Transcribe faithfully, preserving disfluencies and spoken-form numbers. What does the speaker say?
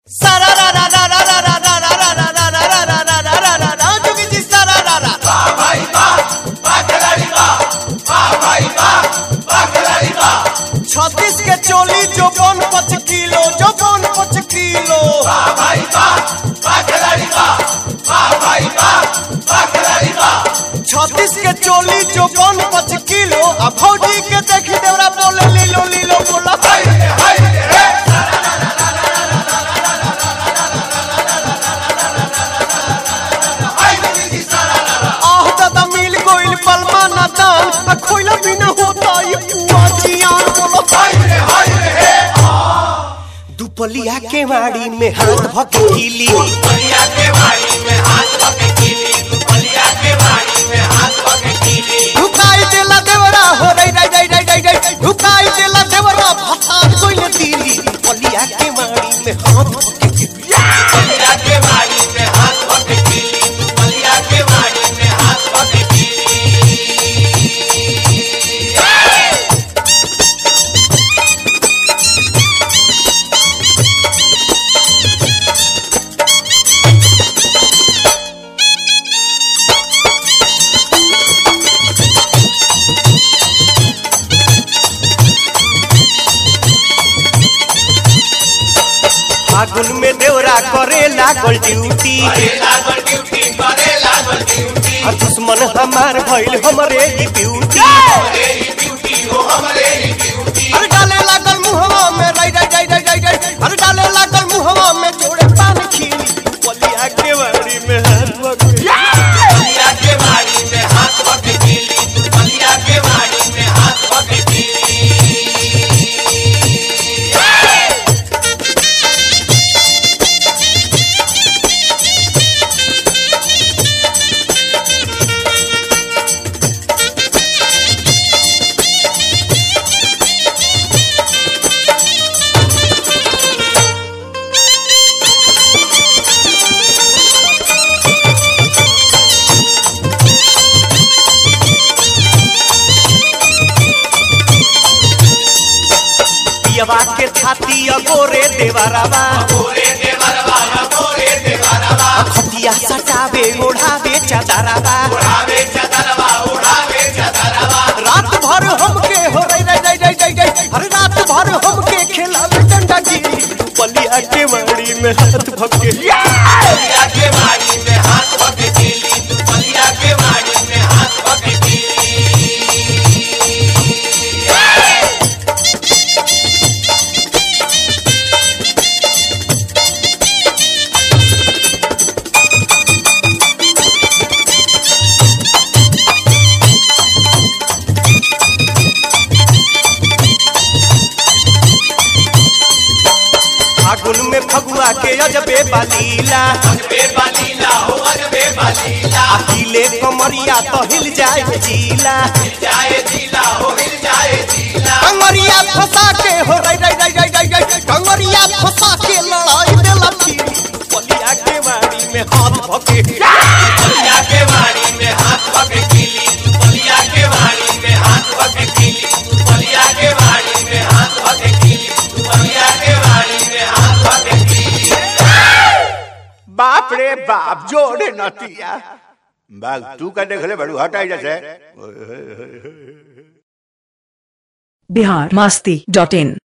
सारा रा रा रा रा रा रा रा रा रा रा रा रा रा रा रा रा रा जोगी जी सारा रा रा वाह भाई वाह वाह खिलाड़ी वाह वाह भाई वाह वाह खिलाड़ी वाह छत्तीस के चोली जो कौन पच किलो जो कौन पच किलो वाह भाई वाह वाह खिलाड़ी वाह वाह भाई वाह वाह खिलाड़ी वाह छत्तीस के चोली जो कौन पच किलो अब भौजी के देखी देवरा बोले लीलो लीलो बोला हाय रे हाय रे खोइला बिना होता ये पुआ जियान बोलो हाय रे हाय रे दुपलिया के वाड़ी में हाथ भकेली दुपलिया के वाड़ी में हाथ भकेली दुपलिया के वाड़ी में हाथ भकेली ढुकाई देला देवरा हो रे रे रे रे रे ढुकाई देला देवरा भसान कोइले दिली दुपलिया के वाड़ी में हाथ भकेली दुपलिया के वाड़ी में हाथ भकेली दुपलिया के वाड़ी में हाथ भकेली फागुन में देवरा करे लागल ड्यूटी करे लागल ड्यूटी करे लागल ड्यूटी और दुश्मन हमार भइल हमरे ही ब्यूटी हमरे ही ब्यूटी हो हमरे ही ब्यूटी अरे डाले लागल मुहवा में राई राई राई राई राई राई अरे डाले लागल मुहवा में जोड़े पान खीली दुपलिया के वाड़ी में हाथ भकेली दुपलिया के वाड़ी में हाथ भकेली दुपलिया के वाड़ी में हाथ भकेली पियवा के छाती अगोरे देवरवा गोरे देवरवा गोरे देवरवा खटिया सटावे ओढ़ावे चादरवा उड़ावे चदरवा उड़ावे चदरवा रात भर हमके हो रे रे रे रे रे रे अरे रात भर हमके खिलावे डंडा गिरी दुपलिया के वाड़ी में हाथ भकेली दुपलिया के वाड़ी में हाथ भकेली दुपलिया के वाड़ी में हाथ भकेली फागुन में फगुआ के अजबे बालीला अजबे बालीला हो अजबे बालीला अकेले कमरिया तो हिल जाए जीला हिल जाए जीला हो हिल जाए जीला कंगरिया फंसा के हो रे रे रे रे रे कंगरिया फंसा के लड़ाई देला फिर दुपलिया के वाड़ी में हाथ भकेली दुपलिया के वाड़ी में हाथ भकेली दुपलिया के वाड़ी में हाथ भकेली दुपलिया के वाड़ी में हाथ भकेली दुपलिया के वाड़ी में हाथ भकेली बाप रे बाप जोड़े नतिया बाग तू का देखले बड़ू हटाई जैसे बिहार मस्ती डॉट इन